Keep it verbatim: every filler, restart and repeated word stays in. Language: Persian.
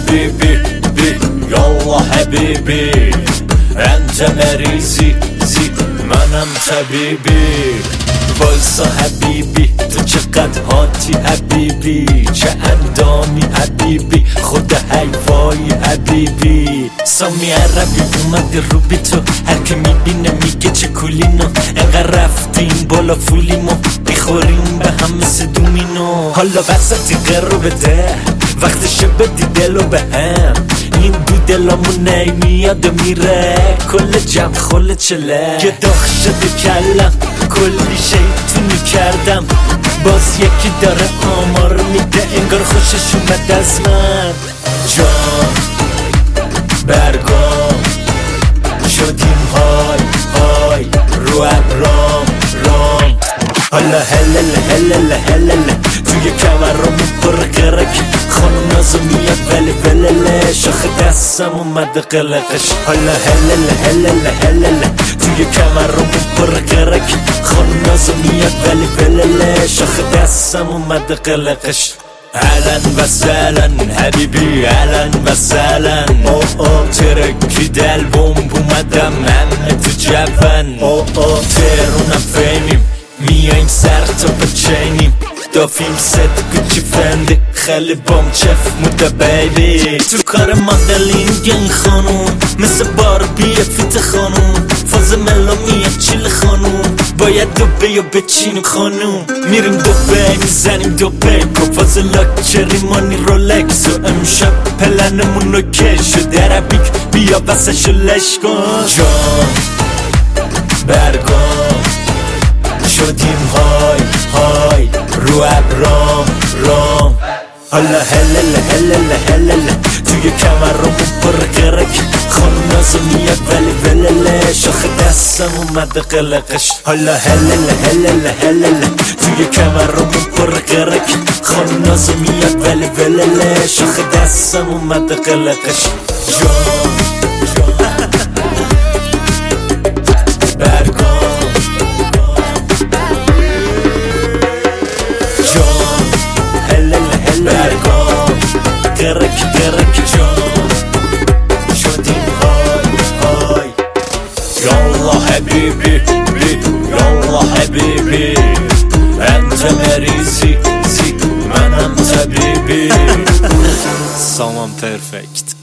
حبيبي بي يلا حبيبي انت مريزي زي منم طبیبی وایسا حبیبی تو چقدر هاتی حبیبی چه اندامی حبیبی خود حیوایی حبیبی سامی عربی اومده رو بی تو هر که میبینه میگه چه کولینو انقدر رفتیم بالا فولیمو بیخوریم به هم مثل دومینو حالا وسطی قرار بده وقتشه بدی دلو به هم این دو دلامون نمیاد میره کل جمع خل چله یه داغ شده کلم کلی شیطونی کردم باز یکی داره آمار میده انگار خوشش اومد از من جان برگام شدیم های های رو ابرام رام حالا هلل هلل هلل توی کمرامون پر قرک خانم نازو میاد ولی ولله شاخ دستم اومده قلقش حالا هلل هلل هلل توی کمرامون پر قرک خانم نازو میاد ولی ولله شاخ دستم اومده قلقش اهلا و سهلا حبیبی اهلا و سهلا او او ترکی دل بومب اومدم من تو جبن او او ترونم فیمیم میایم سر تا بچینیم دافیم ست گوچی فندی خیلی بام چف موده بیبی تو کار مدلینگ این خانوم مثل باربی فیت خانوم فاز ملا میاد چیل خانوم باید دوبه یا بچینیم خانوم میریم دوبه میزنیم دوبه کفاز لاکچری مانی رولکس و امشب پلنمون اوکی شده عربیک بیا بسشو لش کن جان برگام شدیم های های رو ابرام رام حالا هلل هلل هلل توی کمرامون پر قرک خانم نازو میاد ولی ولله شاخ دستم اومده قلقش حالا هلل هلل هلل توی کمرامون پر قرک خانم نازو میاد ولی ولله شاخ دستم اومده قلقش جان قرک قرک جان شدیم های های یالا حبیبی بی یالا حبیبی انت مریزی زی منم طبیبی سامان پرفکت